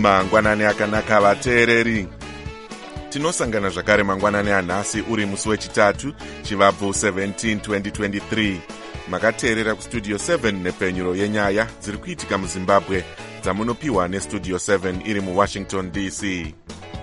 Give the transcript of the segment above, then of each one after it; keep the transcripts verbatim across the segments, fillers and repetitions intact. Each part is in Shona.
Mangwanani akanaka vateereri. Tinosangana zvakare mangwanani anhasi uri musi wechitatu chivabvu seventeen twenty twenty-three. Makateerera kustudio seven nepfenyuro yenyaya dziri kuitika muZimbabwe dzamunopiwa nestudio seven iri muWashington D C.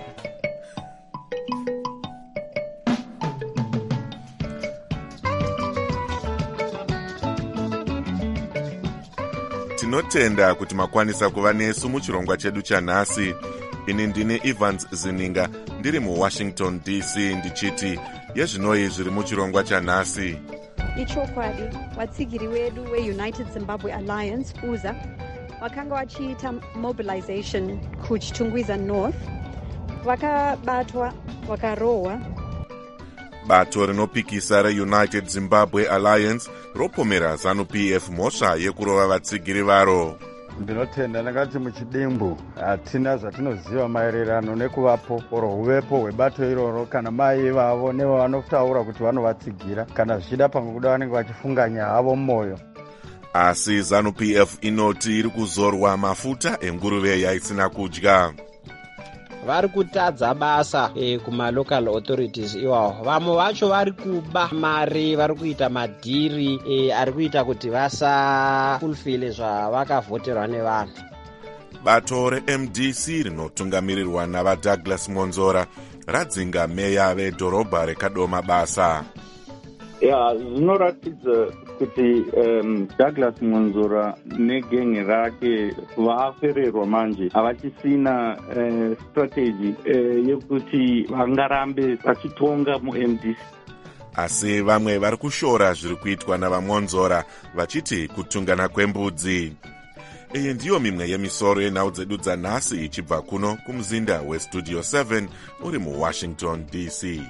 Tinotenda kuti makwanisa kuva nesu muchirongwa chedu chanhasi. Ini ndine Evans Zininga ndiri muWashington D C ndichiti yezvinoi zviri muchirongwa chanhasi. Ichokwadi watsigiri wedu weUnited Zimbabwe Alliance U Z A vakanga vachiita mobilization kuchitungwiza North, vakabatwa vakarohwa. Bato rinopikisa reUnited Zimbabwe Alliance ropomera ZANU P F mhosva yekurova vatsigiri varo. Ndinotenda ndakati muchidimbu hatina zvatinoziva maererano nekuvapo oro huvepo hwebato iroro kana mai vavo nevo vanotaura kuti vanovatsigira kana zvichida pamwe kuda vanenge vachifunganya havo mumwoyo. Asi ZANU P F inoti iri kuzorwa mafuta enguruve yaisina kudya. Vari kutadza basa e, kumalocal authorities iwawo. Vamwe vacho vari kuba mari, vari kuita madhiri e, ari kuita kuti vasa fulfile zvavakavhoterwa nevanhu. Bato reM D C rinotungamirirwa navaDouglas Monzora radzinga meya vedhorobha rekadoma basa. Ya, zvinoratidza kuti um, Douglas Monzora negenge rake vafererwa manje havachisina uh, strategy uh, yekuti vangarambe vachitonga muM D C. Asi vamwe vari kushora zviri kuitwa navaMonzora vachiti kutungana kwembudzi. Iyi ndiyo mimwe yemisoro yenhau dzedu dzanhasi ichibva kuno kumuzinda westudio seven uri muWashington D C.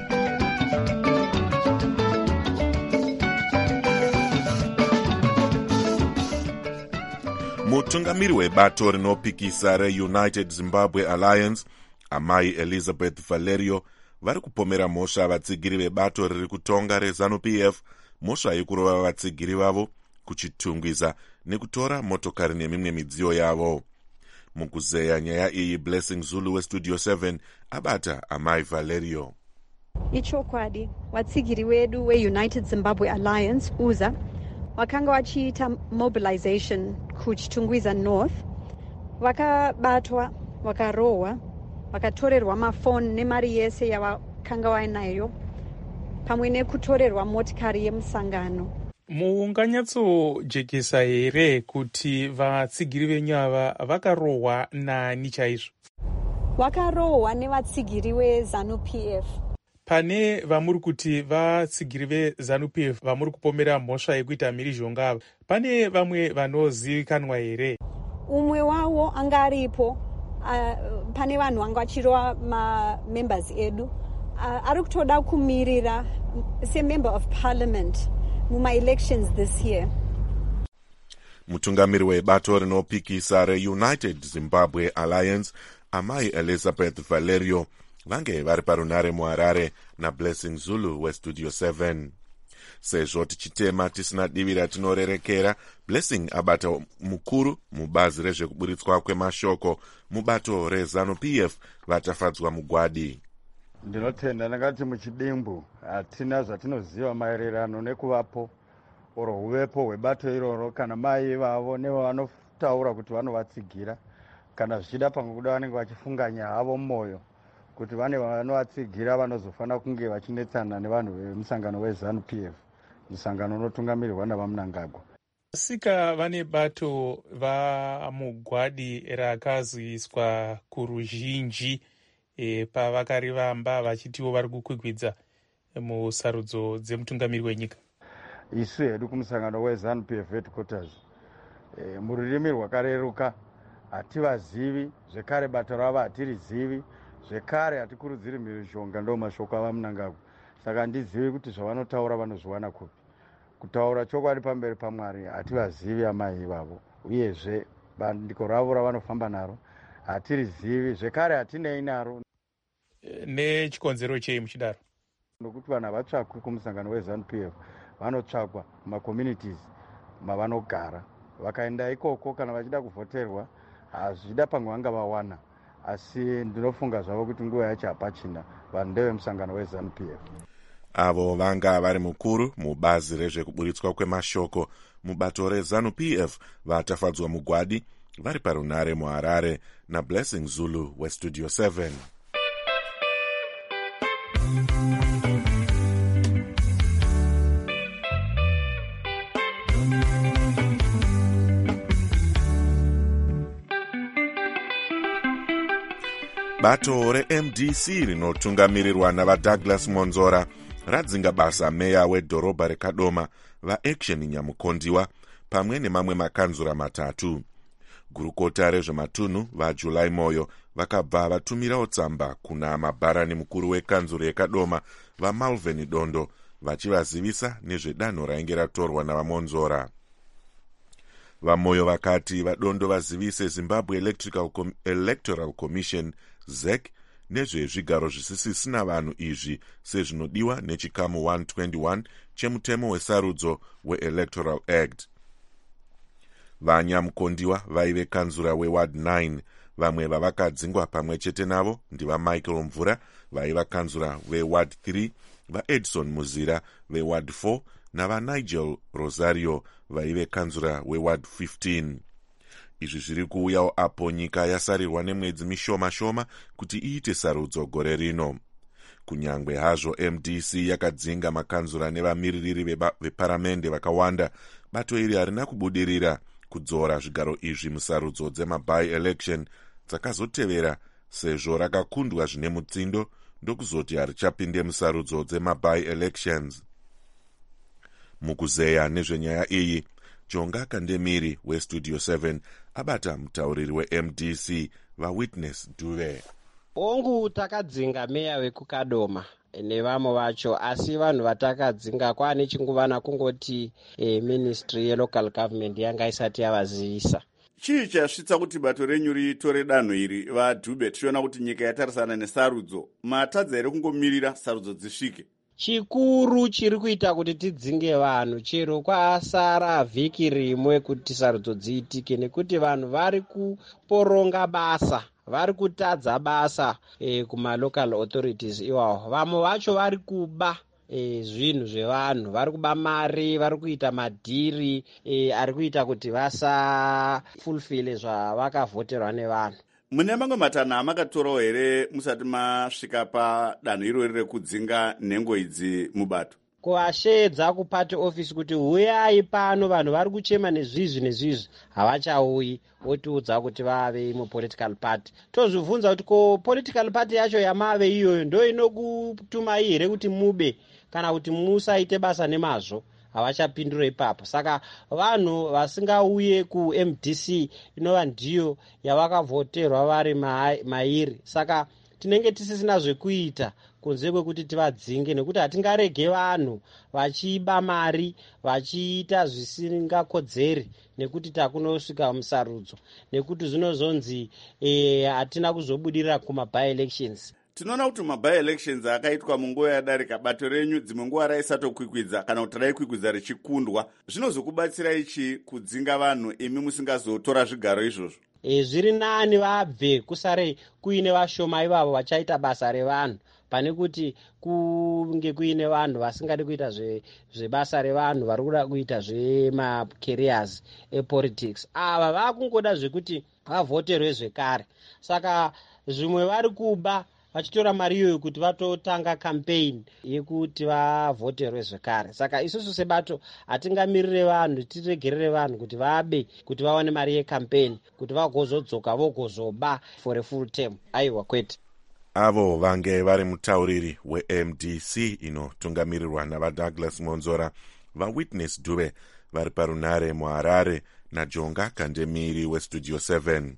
Mutungamiri webato rinopikisa reUnited Zimbabwe Alliance, amai Elizabeth Valerio, vari kupomera mhosva vatsigiri vebato riri kutonga reZANU P F mhosva yekurova vatsigiri vavo, kuchitungwiza nekutora motokari nemimwe midziyo yavo. Mukuzeya nyaya iyi Blessing Zulu westudio seven abata amai Valerio. Ichokwadi watsigiri wedu weUnited Zimbabwe Alliance U Z A vakanga vachiita mobilization kuchitungwiza North, vakabatwa vakarohwa vakatorerwa mafoni nemari yese yavakanga vainayo pamwe nekutorerwa motikari yemusangano. Muunganyatsojekesa here kuti vatsigiri venyava vakarohwa nani chaizvo? Vakarohwa nevatsigiri veZANU P F. Pane vamuri kuti vatsigiri veZANU P F vamuri kupomera mhosva yekuita mhirizhonga ava, pane vamwe vanozivikanwa here? Umwe wavo anga aripo, uh, pane vanhu vanga vachirova mamembers edu, uh, ari kutoda kumirira semember of parliament muma-elections this year. Mutungamiri webato rinopikisa reUnited Zimbabwe Alliance, amai Elizabeth Valerio, vange vari parunare muHarare naBlessing Zulu westudio seven. Sezvo tichitema tisina divi ratinorerekera, Blessing abata mukuru mubazi rezvekuburitswa kwemashoko mubato reZANU P F vatafadzwa mugwadi. Ndinotenda ndakati muchidimbu hatina zvatinoziva maererano nekuvapo oro huvepo hwebato iroro kana mai vavo nevo vanotaura kuti vanovatsigira kana zvichida pamwe kuda vanenge vachifunganya havo mumwoyo kuti vane vanovatsigira vanozofana kunge vachinetsana nevanhu vemusangano weZANU P F, musangano unotungamirirwa navaMnangagwa. Sika vane bato vamugwadi rakazoiswa kuruzhinji e, pavakarivamba vachitiwo vari kukwikwidza musarudzo dzemutungamiri wenyika. Isu hedu kumusangano weZANU P F headquarters e, mururimi rwakareruka hativazivi, zvekare bato ravo hatirizivi, zvekare hatikurudziri mhirizhonga, ndo mashoko avaMnangagwa. Saka handizivi kuti zvavanotaura vanozviwana kupi. Kutaura chokwadi pamberi paMwari hativazivi amai ivavo, uyezve bandiko ravo ravanofamba naro hatirizivi, zvekare hatinei naro. Nechikonzero chei muchidaro? Nokuti vanhu havatsvakwi kumusangano weZANU P F, vanotsvakwa mumacommunities mavanogara. Vakaenda ikoko kana vachida kuvhoterwa hazvida pamwe vanga vawana, asi ndinofunga zvavo kuti nguva yacho hapachina, vanhu ndevemusangano weZANU P F. Avo vanga vari mukuru mubazi rezvekuburitswa kwemashoko mubato reZANU P F vatafadzwa mugwadi vari parunare muHarare naBlessing Zulu weStudio seven. Bato re-M D C rinotungamirirwa navaDouglas Monzora radzinga basa meya wedhorobha reKadoma vaAction Nyamukondiwa pamwe nemamwe makanzura matatu. Gurukota rezvematunhu vaJuly Moyo vakabva vatumirawo tsamba kuna mabharani mukuru wekanzuro yeKadoma vaMalvin Dondo vachivazivisa nezvedanho rainge ratorwa navamonzora. VaMoyo vakati vaDondo vazivise Zimbabwe Electrical Com- Electoral Commission Z E C nezvezvigaro zvisisina vanhu izvi sezvinodiwa nechikamu one twenty-one chemutemo wesarudzo weElectoral Act. VaNyamukondiwa vaive kanzura weward nine, vamwe vavakadzingwa pamwe chete navo ndiva Michael Mvura vaiva kanzura weward three, vaEdson Muzira weward four navaNigel Rosario vaive kanzura weward fifteen. Izvi zviri kuuyawo apo nyika yasarirwa nemwedzi mishoma shoma kuti iite sarudzo gore rino. Kunyangwe hazvo M D C yakadzinga makanzura nevamiririri veparamende vakawanda, bato iri harina kubudirira kudzora zvigaro izvi musarudzo dzema-by-election dzakazotevera, sezvo rakakundwa zvine mutsindo ndokuzoti harichapinde musarudzo dzema-by-elections. Mukuzeya nezvenyaya iyi, Jonga Kandemiri weStudio seven abata mutauriri we-M D C vaWitness Duve. Ongu takadzinga meya wekukadoma nevamwe vacho, asi vanhu vatakadzinga kwane chinguvana kungoti eh, ministry yelocal government yanga isati yavazivisa. Chii chasvitsa kuti bato renyu ritore danho iri vaDhube? Tichiona kuti nyika yatarisana nesarudzo, matadza here kungomirira sarudzo dzisvike? Chikuru chiri kuita kuti tidzinge vanhu chero kwasara vhiki rimwe kuti sarudzo dziitike nekuti vanhu vari kuporonga basa, vari kutadza basa e, kumalocal authorities iwawo. Vamwe vacho vari kuba e, zvinhu zvevanhu, vari kuba mari, vari kuita madhiri e, ari kuita kuti vasafulfile zvavakavhoterwa nevanhu. Mune mamwe matanho amakatorao here musati masvika padanho irori rekudzinga nhengo idzi mubato? Kuvashedza kupati ofisi kuti huyai pano, vanhu vari kuchema nezvizvi nezvizvi, havachauyi, otiudza kuti vave mupolitical party. Tozvibvunza kuti ko political party yacho yamave iyoyo ndo inokutumai here kuti mube kana kuti musaite basa nemazvo? Havachapindura ipapo. Saka vanhu vasingauye ku-M D C inova ndiyo yavakavhoterwa vari mairi. Saka tinenge tisisina zvekuita kunze kwekuti tivadzinge, nekuti hatingarege vanhu vachiba mari, vachiita zvisingakodzeri, nekuti takunosvika musarudzo, nekuti zvinozonzi hatina e, kuzobudirira kuma-by-elections. Tinoona kuti ma-by-elections akaitwa munguva yadarika, bato renyu dzimwe nguva raisatokwikwidza kana kuti raikwikwidza richikundwa. Zvinozokubatsira ichi kudzinga vanhu imi musingazotora zvigaro izvozvo? E, zviri nani vabve kusare kuine vashoma ivavo vachaita basa revanhu, pane kuti kunge kuine vanhu vasingadi kuita zvebasa revanhu, vari kuda kuita zvema-careers epolitics. Ava vakungoda zvekuti vavhoterwe zvekare. Saka zvimwe vari kuba vachitora mari iyoyo kuti vatotanga campaign yekuti vavhoterwe zvekare. Saka isusu sebato hatingamirire vanhu, tiregerere vanhu kuti vabe, kuti vawane mari yecampaign, kuti vagozodzoka vogozoba for a full term. Aiwa kwete. Avo vange vari mutauriri we-M D C inotungamirirwa navaDouglas Monzora, vaWitness Dube vari parunare muHarare naJonga Kandemiri weStudio seven.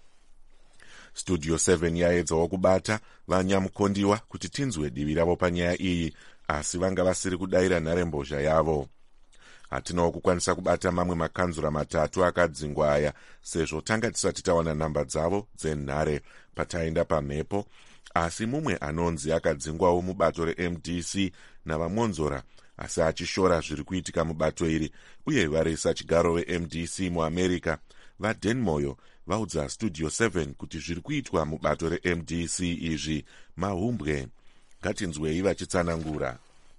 Studio seven yaedzawo kubata vaNyamukondiwa kuti tinzwe divi ravo panyaya iyi, asi vanga vasiri kudayira nharembozha yavo. Hatinawo kukwanisa kubata mamwe makanzura matatu akadzingwa aya, sezvo tanga tisati tawana namba dzavo dzenhare pataenda pamhepo, asi mumwe anonzi akadzingwawo mubato re-M D C navaMonzora, asi achishora zviri kuitika mubato iri, uye varisa chigaro ve-M D C muAmerica vadenmoyo vaudza studio seven kuti zviri kuitwa mubato reM D C izvi mahumbwe. Ngatinzwei vachitsanangura.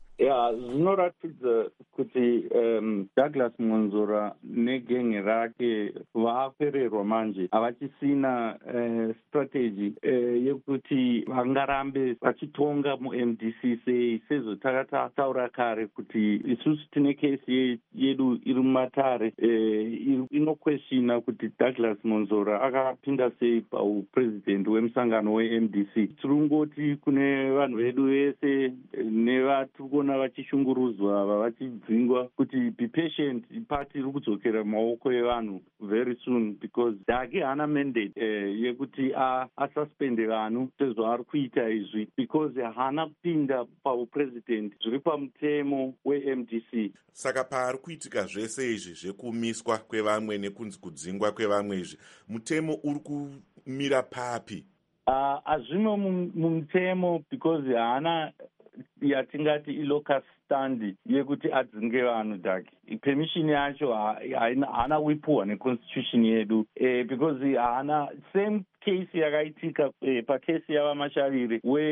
ya zvinoratidza kuti um, Douglas Monzora negenge rake vapererwa manje havachisina uh, strategy uh, yekuti vangarambe vachitonga muM D C sei sezvo takataura kare kuti isusu tine kesi yedu iri mumatare uh, inokweshina kuti Douglas Monzora akapinda sei paupresident wemusangano weM D C. Tirungoti kune vanhu vedu vese nevatikuona vachishunguruzwa ava vachidzingwa kuti be patient, party iri kudzokera mumaoko evanhu very soon because Dagi hana mandate eh, yekuti asuspende vanhu sezvo ari kuita izvi because hana kupinda paupresident zviri pamutemo weM D C. Saka paari kuitika zvese izvi zvekumiswa kwevamwe nekunzi kudzingwa kwevamwe izvi mutemo uri kumira papi? Uh, hazvimo mumutemo because hana yatingati ilocus stand yekuti adzinge vanhu Dagi. Permission yacho haana kuipuwa neconstitution yedu eh, because haana same case yakaitika eh, pakesi yava Mashaviri we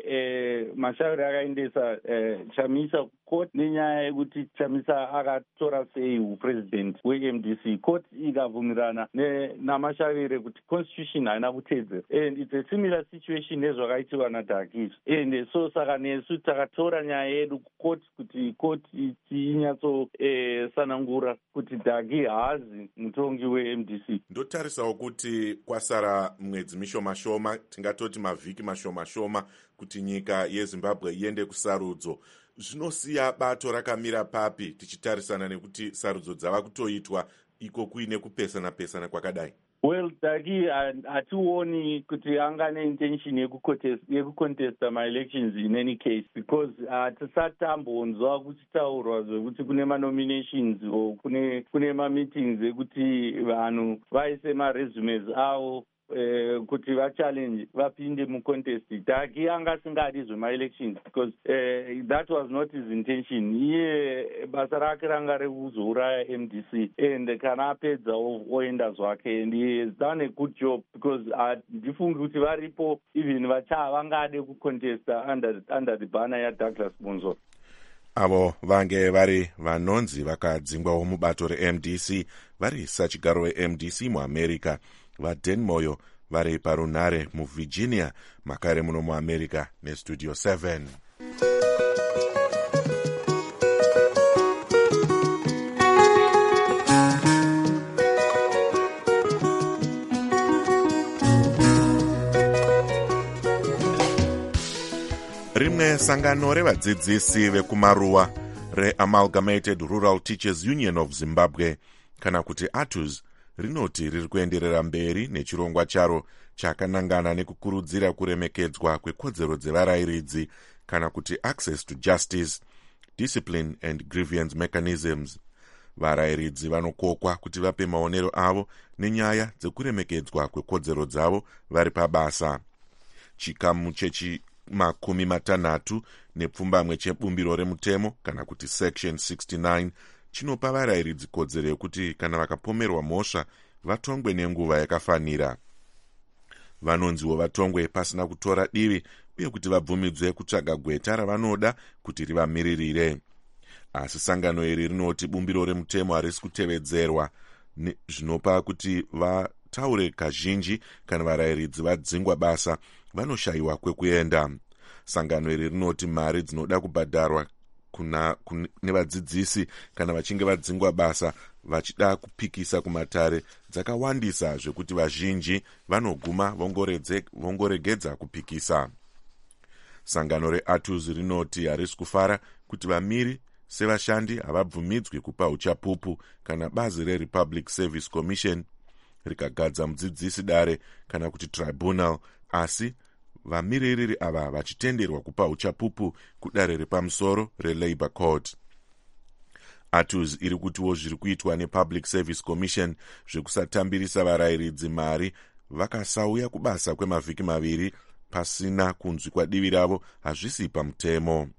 eh, Mashaviri akaendesa eh, Chamisa court nenyaya yekuti Chamisa akatora sei upresident weM D C. Court ikabvumirana naMashaviri kuti constitution haina kutedzera and it's a similar situation nezvakaitiwa naDagi and so saka nesu takatora nyaya yedu court kuti court inyatso eh, sanangura kuti Dagi haazi mutongi weM D C. Ndotarisawo kuti kwasara mwedzi mishoma shoma, tingatoti mavhiki mashoma shoma kuti nyika yeZimbabwe iende kusarudzo. Zvinosiya bato rakamira papi tichitarisana nekuti sarudzo dzava kutoitwa iko kuine kupesana pesana kwakadai? Well, Dagi hationi kuti anga neintention yekucontesta my-elections in any case because hatisati tambonzwa kuchitaurwa zvekuti kune ma-nominations or kune, kune ma-meetings ekuti vanhu vaise ma-resumes avo Uh, kuti vachallenge vapinde mucontest. Dagi anga asingadi zvema-elections because uh, that was not his intention. Iye basa rake ranga rekuzouraya M D C and kana apedza oenda zvake and he has done a good job because handifungi kuti varipo even vacha vangade kucontesta under, under the banner yaDouglas Monzora. Avo vange vari vanonzi vakadzingwawo mubato reM D C vari sachigaro weM D C muAmerica. vaDenmoyo vari parunare muVirginia, makare muno muAmerica nestudio seven. Rimwe sangano revadzidzisi vekumaruwa reAmalgamated Rural Teachers Union of Zimbabwe kana kuti A T U Z rinoti riri kuenderera mberi nechirongwa charo chakanangana nekukurudzira kuremekedzwa kwekodzero dzevarairidzi kana kuti access to justice, discipline and grievance mechanisms. Varairidzi vanokokwa kuti vape maonero avo nenyaya dzekuremekedzwa kwekodzero dzavo vari pabasa. Chikamu chechi makumi matanhatu nepfumbamwe chebumbiro remutemo kana kuti section sixty-nine chinopa varairidzi kodzero yekuti kana vakapomerwa mhosva vatongwe nenguva yakafanira. Vanonziwo vatongwe pasina kutora divi uye kuti vabvumidzwe kutsvaga gweta ravanoda kuti rivamiririre. Asi sangano iri rinoti bumbiro remutemo harisi kutevedzerwa, zvinopa kuti vataure kazhinji kana varairidzi vadzingwa basa vanoshayiwa kwekuenda. Sangano iri rinoti mari dzinoda kubhadharwa kuna nevadzidzisi kana vachinge vadzingwa basa vachida kupikisa kumatare dzakawandisa zvekuti vazhinji vanoguma vongoregedza kupikisa. Sangano reA T U Z rinoti harisi kufara kuti vamiri sevashandi havabvumidzwi kupa uchapupu kana bazi reRepublic Service Commission rikagadza mudzidzisi dare kana kuti tribunal, asi vamiririri ava vachitenderwa kupa uchapupu kudare repamusoro reLabour Court. A T U Z iri kutiwo zviri kuitwa nePublic Service Commission zvekusatambirisa varairidzi mari vakasauya kubasa kwemavhiki maviri pasina kunzwi kwadivi ravo hazvisi pamutemo.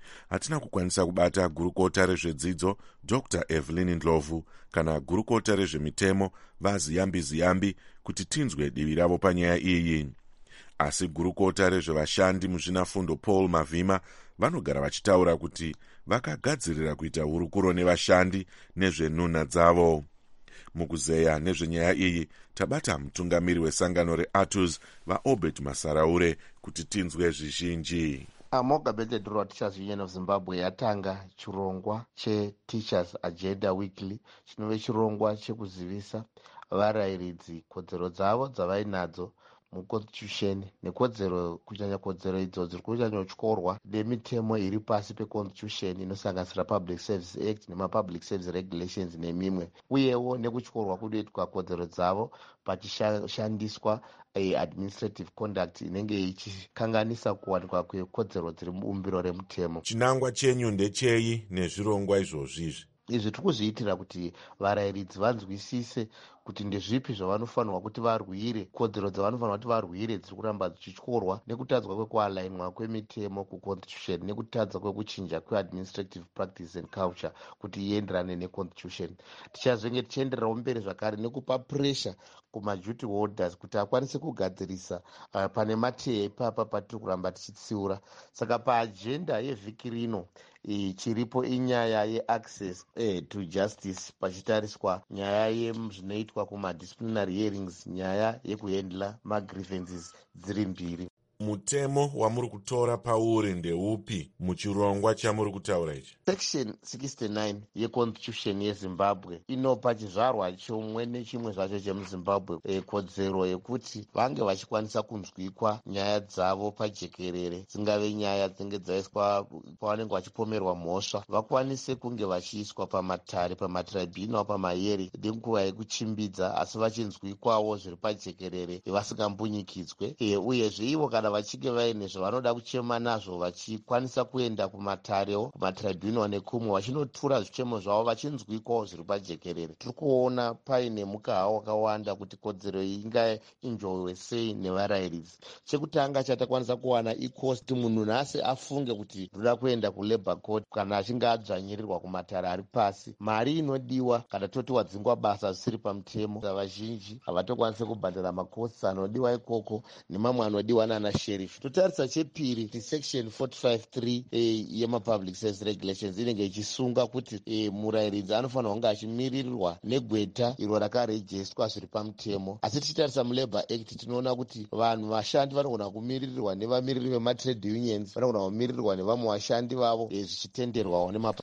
hatina kukwanisa kubata gurukota rezvedzidzo dr Evelyn Ndlovu kana gurukota rezvemitemo vaZiyambi Ziyambi kuti tinzwe divi ravo panyaya iyi. Asi gurukota rezvevashandi muzvinafundo Paul Mavhima vanogara vachitaura kuti vakagadzirira kuita hurukuro nevashandi nezvenhunha dzavo. Mukuzeya nezvenyaya iyi tabata mutungamiri wesangano reATUS vaObert Masaraure kuti tinzwe zvizhinji. Amalgamated Rural Teachers Union of Zimbabwe yatanga chirongwa cheTeachers Agenda Weekly chinove chirongwa chekuzivisa varayiridzi kodzero dzavo dzavainadzo muconstitution nekodzero kunyanya kodzero idzo dziri kunyanyotyorwa nemitemo iri pasi peconstitution inosanganisira Public Service Act nemapublic service regulations nemimwe, uyewo nekutyorwa kunoitwa kodzero dzavo pachishandiswa administrative conduct inenge ichikanganisa kuwanikwa kwekodzero dziri mubumbiro remutemo. Chinangwa chenyu ndechei nezvirongwa izvozvizvi? Izvi tiri kuzviitira kuti varayiridzi vanzwisise kuti ndezvipi zvavanofanirwa kuti varwire, kodzero dzavanofanirwa kuti varwire dziri kuramba dzichityorwa, nekutadzwa kwekualainwa kwemitemo kuconstitution nekutadza kwekuchinja kweadministrative practice and culture kuti ienderane neconstitution. Tichazenge tichiendererawo mberi zvakare nekupa pressure kumaduty holders kuti akwanise kugadzirisa uh, pane mateya ipapa patiri kuramba tichitsiura. Saka paagenda yevhiki rino chiripo inyaya yeaccess eh, to justice pachitariswa nyaya yezvinoitwa kumadisciplinary hearings, nyaya yekuhandla magrievances dziri mbiri. Mutemo wamuri kutora pauri ndeupi muchirongwa chamuri kutaura ichi? Section sixty-nine yeconstitution yeZimbabwe inopa chizvarwa chomwe nechimwe zvacho chemuZimbabwe e, kodzero yekuti vange vachikwanisa kunzwikwa nyaya dzavo pajekerere, dzingave nyaya dzinenge dzaiswa pavanenge vachipomerwa mhosva, vakwanise kunge vachiiswa pamatare, pamatribunal, pamayeri nenguva yekuchimbidza, asi vachinzwikwawo zviri pajekerere vasingambunyikidzwe. E, uyezve ivo kana vachinge vaine zvavanoda kuchema nazvo vachikwanisa kuenda kumatarewo, kumatribunal nekumwe vachinotura zvichemo zvavo vachinzwikwawo zviri pajekerere. Tiri kuona paine mukaha wakawanda kuti kodzero iyi ingaenjoywe sei nevarayiridzi. Chekutanga chatakwanisa kuwana ikosti munhu nhasi afunge kuti ndoda kuenda kulabour court kana achinge adzvanyirirwa kumatare ari pasi. Mari inodiwa kana toti wadzingwa basa zvisiri pamutemo, vazhinji havatokwanisi kubhadhara makosti anodiwa ikoko nemamwe anodiwa nana sheriff. Totarisa chepiri section forty-five three eh, yemapublic service regulations inenge ichisunga kuti eh, murayiridzi anofanirwa kunge achimiririrwa negweta iro rakarejestwa zviri pamutemo. Asi tichitarisa mulabour act tinoona kuti vanhu vashandi vanogona kumiririrwa nevamiriri vematrade unions, vanogona kumiririrwa nevamwe vashandi vavo eh, zvichitenderwawo nemapa.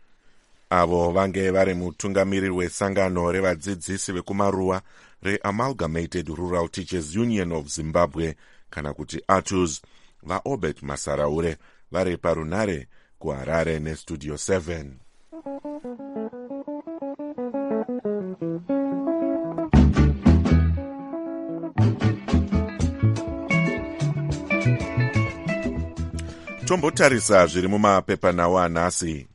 Avo vange vari mutungamiriri wesangano revadzidzisi vekumaruwa reAmalgamated Rural Teachers Union of Zimbabwe kana kuti ATUS vaObert Masaraure vari parunare kuHarare nestudio seven. Tombotarisa zviri mumapepanhau anhasi.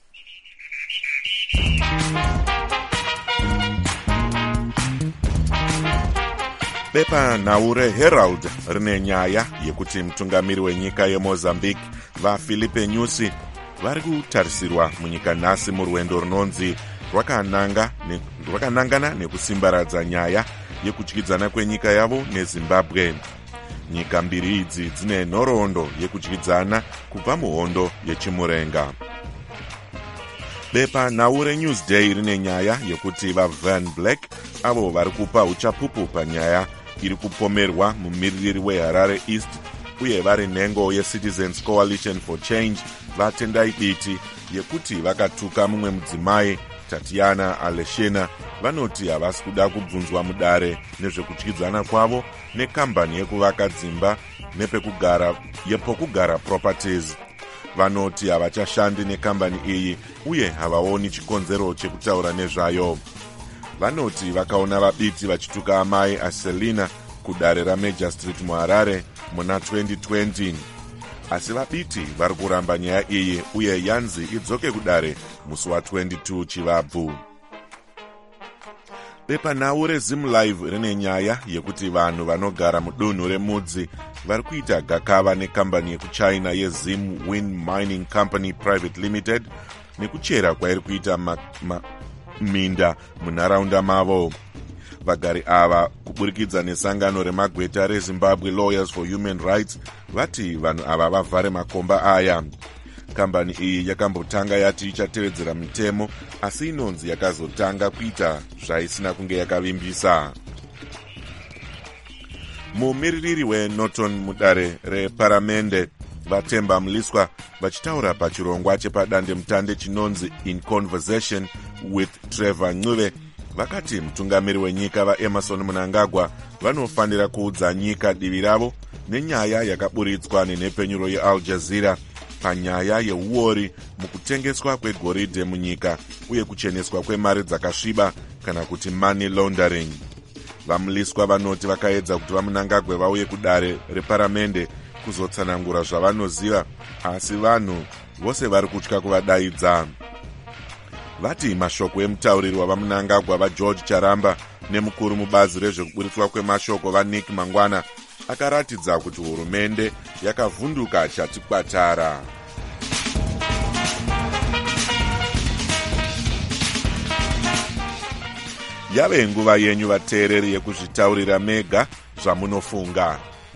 Bepanhau reHerald rine nyaya yekuti mutungamiri wenyika yeMozambique vaFilipe Nyusi vari kutarisirwa munyika nhasi murwendo runonzi rwakananga ne, rwakanangana nekusimbaradza nyaya yekudyidzana kwenyika yavo neZimbabwe. Nyika mbiri idzi dzine nhoroondo yekudyidzana kubva muhondo yechimurenga. Bepanhau reNewsday rine nyaya yekuti vaVan Black avo vari kupa uchapupu panyaya iri kupomerwa mumiririri weHarare East uye vari nhengo yeCitizens Coalition for Change vatendai biti yekuti vakatuka mumwe mudzimai Tatiana Aleshina vanoti havasi kuda kubvunzwa mudare nezvekudyidzana kwavo nekambani yekuvaka dzimba nepekugara yepokugara properties. Vanoti havachashandi nekambani iyi uye havaoni chikonzero chekutaura nezvayo. Vanoti vakaona vabiti vachituka amai aSelina kudare raMajor Street muHarare muna twenty twenty. Asi vabiti vari kuramba nyaya iyi uye yanzi idzoke kudare musi wa twenty-two Chivabvu. bepanhau rezimlive rine nyaya yekuti vanhu vanogara mudunhu remudzi vari kuita gakava nekambani yekuchina yezim Wind Mining Company Private Limited nekuchera kwairi kuita ma, ma, minda munharaunda mavo. Vagari ava kuburikidza nesangano remagweta reZimbabwe Lawyers for Human Rights vati vanhu ava vavhare makomba aya. Kambani iyi yakambotanga yati ichatevedzera mitemo, asi inonzi yakazotanga kuita zvaisina kunge yakavimbisa. Mumiririri weNorton mudare reparamende Vatemba Mliswa vachitaura pachirongwa chepadandemutande chinonzi In Conversation with Trevor Ncube vakati mutungamiri wenyika vaEmerson Mnangagwa vanofanira kuudza nyika divi ravo nenyaya yakaburitswa nenhepenyuro yeAl Jazeera panyaya yeuori mukutengeswa kwegoridhe munyika uye kucheneswa kwemari dzakasviba kana kuti money laundering. VaMliswa vanoti vakaedza kuti vaMnangagwa vauye kudare reparamende kuzotsanangura zvavanoziva, asi vanhu vose vari kutya kuvadaidza. Vati mashoko emutauriri wavaMnangagwa vaGeorge Charamba nemukuru mubazi rezvekuburitswa kwemashoko vaNick Mangwana akaratidza kuti hurumende yakavhunduka chati kwatara. Yave nguva yenyu vateereri yekuzvitaurira mega zvamunofunga.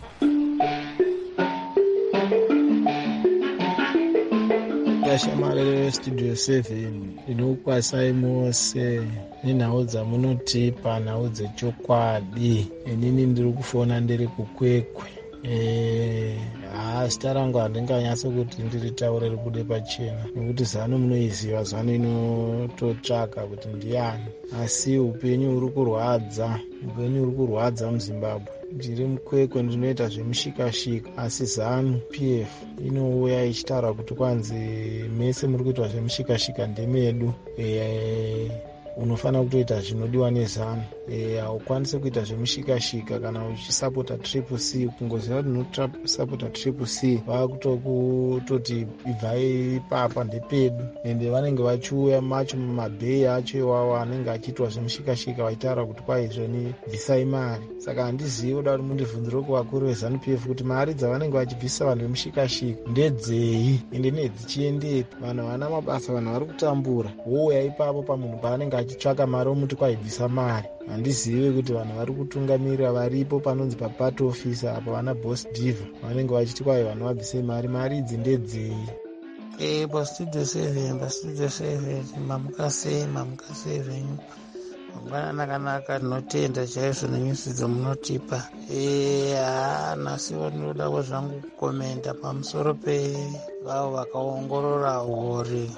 Shamarere Studio seven inokwasai mose nenhau dzamunotipa nhau dzechokwadi. Inini ndiri kufona ndiri kukwekwe. Eh, ah zita rangu handinganyatso kuti ndiritaure ribude pachena nekuti zano munoiziva, zano inototsvaka kuti ndiani, asi upenyu huri kurwadza, upenyu huri kurwadza muZimbabwe. Ndiri mukwekwe, ndinoita zvemushikashika, asi zanu P F inouya ichitaura kuti kwanzi mese muri kuitwa zvemushikashika ndemedu. Eh, unofanira kutoita zvinodiwa nezano. Eh, haukwanisi kuita zvemushikashika kana uchisapota triple C. Kungoziva kuti unosapota triple C vakutoti ibvai papa ndepedu, ende vanenge vachiuya macho mumabheyi acho iwawo anenge achiitwa zvemushikashika vachitaura kuti kwaizvoni bvisai mari. Saka handizivi, kuda kuti mundibvunzire kuvakuru veZanu P F kuti mari dzavanenge vachibvisa vanhu vemushikashika ndedzei ende nedzichiendepi. Vanhu vana mabasa, vanhu vari kutambura, wouya ipapo pamunhu paanenge achitsvaka mari omuti kwaibvisa mari. Handizivi kuti vanhu vari kutungamirira varipo panonzi paparty officer apa vana boss diva vanenge vachiti kwai vanhu vabvise mari, mari idzi ndedzei? Eh, pastudio seven, pastudio seven, mamukasei, mamukasei zvenyu. Mangwana nakanaka, tinotenda chaizvo nenyusi dzamunotipa. Eh, haa, nasiwo ndinodawo zvangu kukomenda pamusoro pevavo vakaongorora hori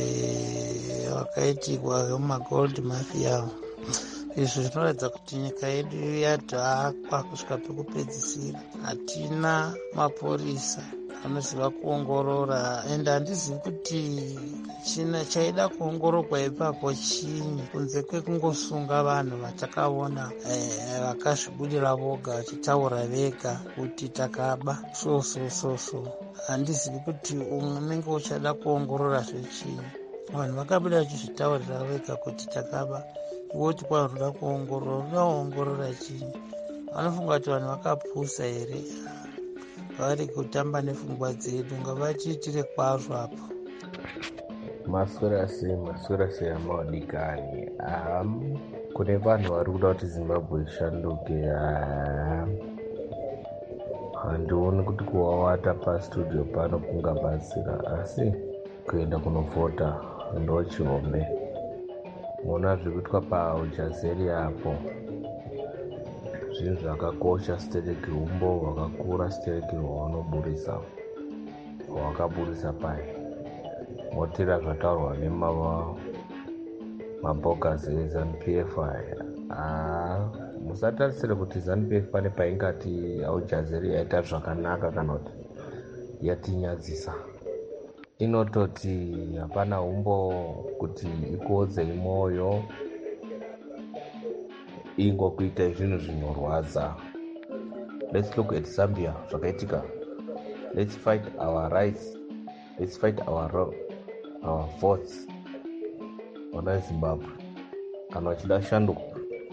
eh wakaitigwa mumagold mafia. Izvi zvinoratidza kuti nyika yedu yadhakwa kusvika pekupedzisira. Hatina maporisa anoziva kuongorora, ende handizivi kuti china chaida kuongororwa ipapo chinyi kunze kwekungosunga vanhu vatakaona eh, vakazvibudira voga vachitaura vega kuti takaba so so so so. Handizivi kuti unenge uchada kuongorora zvechinyi. Vanhu vakabuda vachizvitaurira vega kuti takaba, woti kwa ruda kuongorora, ruda kuongorora chinyi? Vanofunga kuti vanhu vakapusa here? Vari kutamba nepfungwa dzedu, ngavachiitire kwazvo apo. Maswera sei, maswera sei amawadikani. Um, kune vanhu vari kuda kuti Zimbabwe ishanduke. Handioni kuti kuwawata pastudio pano kungabatsira, asi kuenda kunovhota ndo chihombe. Mona zvirikuitwa paAl Jazeera apo zvinhu zvakakosha. Sitereki umbo hwakakura, sitereki hwaunoburisa hwakaburisa pai motera zvataurwa nemava mabogazi eZanu P F aya. Ah, musatarisire kuti Zanu P F pane paingati Al Jazeera yaita zvakanaka kana kuti yatinyadzisa. Inototi hapana umbo kuti ikuodze mwoyo, ingokuita zvinhu zvinorwadza. Let's look at Zambia, zvakaitika. Let's fight our rights. Let's fight our our votes. Ona Zimbabwe kana wachida shanduko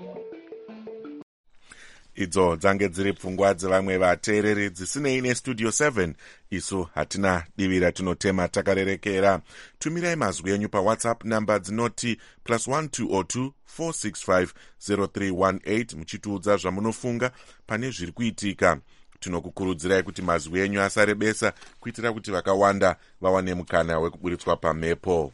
idzo dzange dziri pfungwa dzevamwe vateereri dzisinei nestudio seven. Isu hatina divi ratinotema takarerekera. Tumirai mazwi enyu pawhatsapp namba dzinoti plus one two zero two four six five zero three one eight muchitiudza zvamunofunga pane zviri kuitika. Tinokukurudzirai kuti mazwi enyu asarebesa kuitira kuti vakawanda vawane mukana wekuburitswa pamhepo.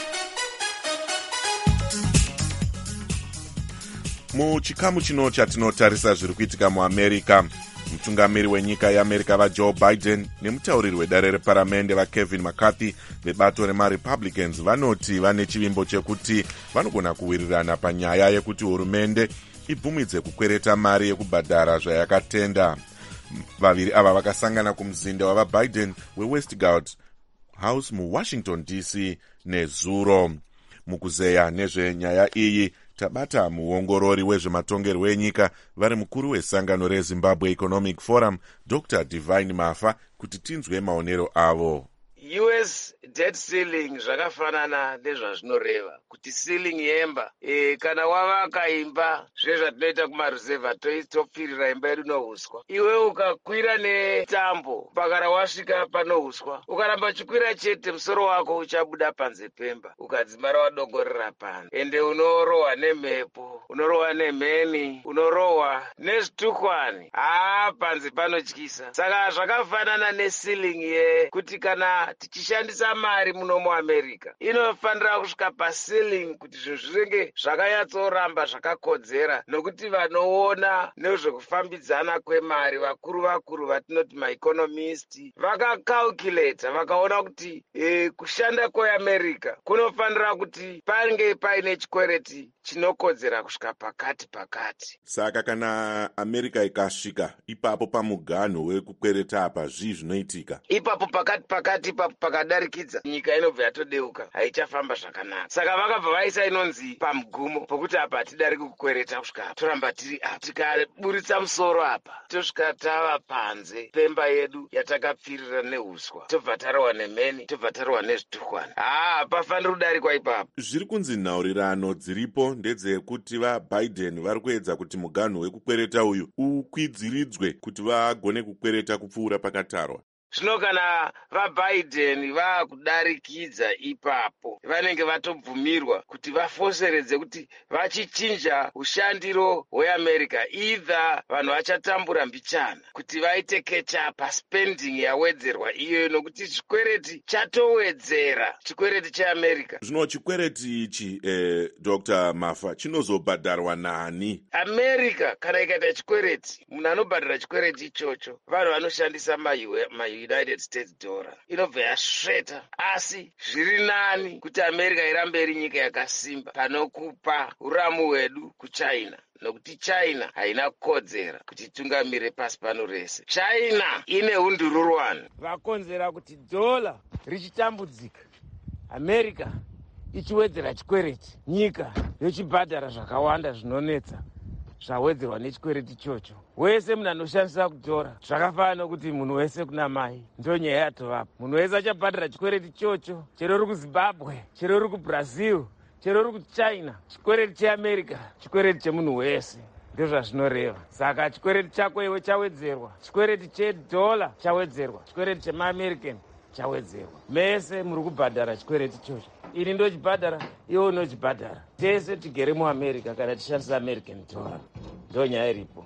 Muchikamu chino chatinotarisa zviri kuitika muAmerica, mutungamiri wenyika yeAmerica vaJoe Biden nemutauriri wedare reparamende vaKevin McCarthy vebato remaRepublicans vanoti vane chivimbo chekuti vanogona kuwirirana panyaya yekuti hurumende ibvumidze kukwereta mari yekubhadhara zvayakatenda. Vaviri ava vakasangana kumuzinda wavaBiden weWestgate House muWashington D C nezuro. Mukuzeya nezvenyaya iyi tabata muongorori wezvematongerwo enyika vari mukuru wesangano reZimbabwe Economic Forum Doctor Divine Mafa kuti tinzwe maonero avo. U S debt ceiling zvakafanana nezvazvinoreva kuti ceiling yemba e, kana wavaka imba zvezvatinoita kumaruzevha topfirira imba yedu nouswa, iwe ukakwira netambo pakara wasvika panouswa ukaramba chikwira chete musoro wako uchabuda panze pemba ukadzimara wadongorera pano, ende unorohwa nemhepo, unorohwa nemheni, unorohwa nezvitukwani. haa panze panotyisa. Saka zvakafanana neceiling yekuti kana tichishandisa mari muno muAmerica inofanira kusvika paceiling kuti zvinhu zvinenge zvakanyatsoramba zvakakodzera, nokuti vanoona nezvekufambidzana kwemari vakuru vakuru vatinoti maeconomist vakacalculata vakaona kuti e, kushanda kweAmerica kunofanira kuti pange paine chikwereti chinokodzera kusvika pakati pakati. Saka kana America ikasvika ipapo pamuganho wekukwereta apa zvii zvinoitika? Ipapo pakati pakati ipapo pakadarikidza nyika inobva yatodeuka, haichafamba zvakanaka. Saka vakabva vaisa inonzi pamugumo pokuti apa hatidariki kukwereta kusvika toramba tiri apa. Tikaburitsa musoro apa tosvika tava panze pemba yedu yatakapfirira neuswa, tobva tarohwa nemheni, tobva tarohwa nezvitukwana. haa hapafaniri kudarikwa ipapo. Zviri kunzi nhaurirano dziripo ndedzekuti vaBiden vari kuedza kuti muganho wekukwereta uyu ukwidziridzwe kuti vagone kukwereta kupfuura pakatarwa. Zvino kana vaBiden vakudarikidza ipapo vanenge vatobvumirwa kuti vafoseredze kuti vachichinja ushandiro hweAmerica, either vanhu vachatambura mbichana kuti vaite kechapa spending yawedzerwa iyo, nokuti chikwereti chatowedzera chikwereti cheAmerica. Zvino chikwereti ichi eh, Doctor Mafa chinozobhadharwa nani? America kana ikaita chikwereti, munhu anobhadhara chikwereti ichocho vanhu vanoshandisa ma United States dollar, inobva yasveta. Asi zviri nani kuti America irambe iri nyika yakasimba panokupa uramu hwedu kuChina, nokuti China haina kukodzera kuti itungamire pasi pano rese. China ine undururwani vakonzera kuti dhola richitambudzika, America ichiwedzera chikwereti, nyika yochibhadhara zvakawanda zvinonetsa zvawedzerwa nechikwereti ichocho. Wese munhu anoshandisa kudhora zvakafanana nokuti munhu wese kuna mai ndo nyaya yatovapo. Munhu wese achabhadhara chikwereti ichocho, chero uri kuZimbabwe, chero uri kuBrazil, chero uri kuChina. Chikwereti cheAmerica chikwereti chemunhu wese, ndozvazvinoreva. Saka chikwereti chako iwe chawedzerwa, chikwereti chedhola chawedzerwa, chikwereti chemaAmerican chawedzerwa. Mese muri kubhadhara chikwereti ichocho. Ini ndochibhadhara, iwe unochibhadhara. Tese tigere muAmerica kana tishandisa American dollar. Ndo nyaya iripo.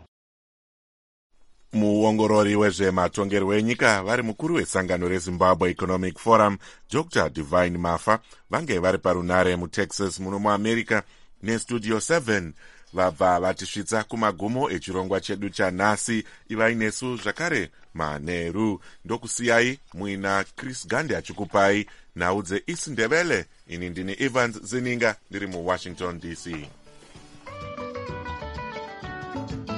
Muongorori wezvematongerwo enyika vari mukuru wesangano reZimbabwe Economic Forum Doctor Divine Mafa vange vari parunare muTexas muno muAmerica nestudio seven vabva vatisvitsa kumagumo echirongwa chedu chanhasi. Ivai nesu zvakare manheru. Ndokusiyai muina Chris Gande achikupai nhau dzeIsindebele. Ini ndini Evans Zininga ndiri muWashington D C.